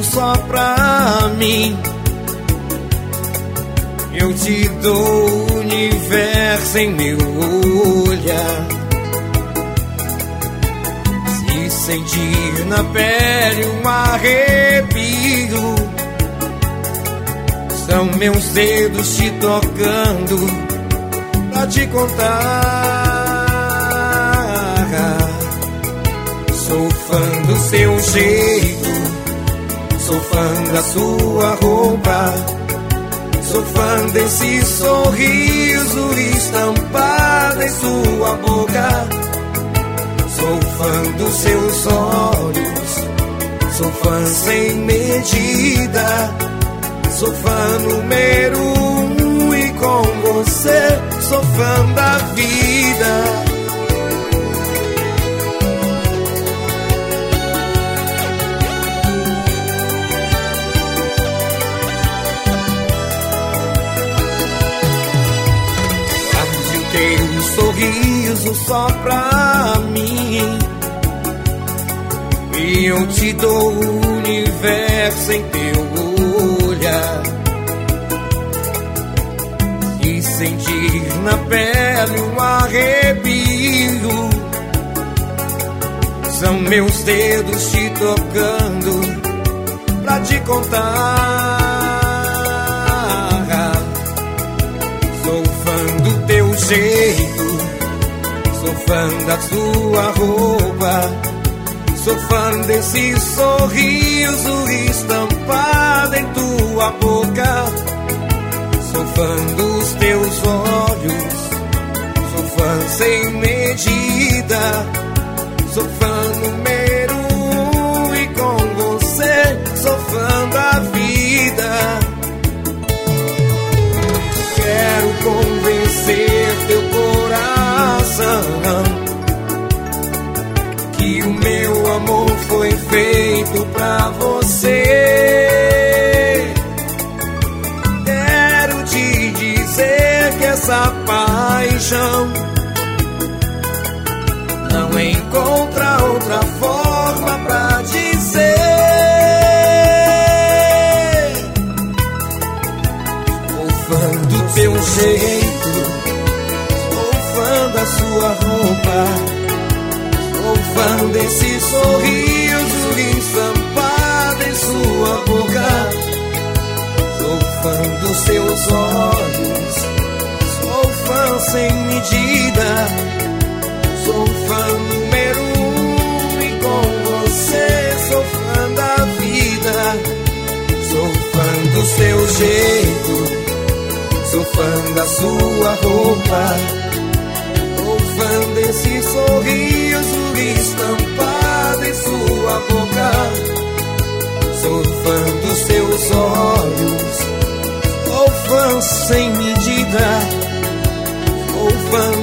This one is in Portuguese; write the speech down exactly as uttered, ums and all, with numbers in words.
sorriso só pra mim. Eu te dou o universo em meu olhar. Se sentir na pele um arrepio, são meus dedos te tocando pra te contar. Sou fã do seu jeito, sou fã da sua roupa, sou fã desse sorriso estampado em sua boca. Sou fã dos seus olhos, sou fã sem medida, sou fã número um e com você sou fã da vida. Sorriso só pra mim, e eu te dou o universo em teu olhar. E sentir na pele um arrepio, são meus dedos te tocando pra te contar. Sou fã do teu jeito, sou fã da sua roupa, sou fã desse sorriso estampado em tua boca. Sou fã dos teus olhos, sou fã sem medida, sou fã número um e com você sou fã da vida. Quero convencer teu coração que o meu amor foi feito pra você. Quero te dizer que essa paixão não encontra outra forma pra dizer. Sou fã do teu jeito, sou fã da sua roupa, sou fã desse sorriso estampado em sua boca. Sou fã dos seus olhos, sou fã sem medida, sou fã número um e com você sou fã da vida. Sou fã do seu jeito, sou fã da sua roupa, sou fã desse sorriso estampado em sua boca. Sou fã dos seus olhos, sou fã sem medida, sou fã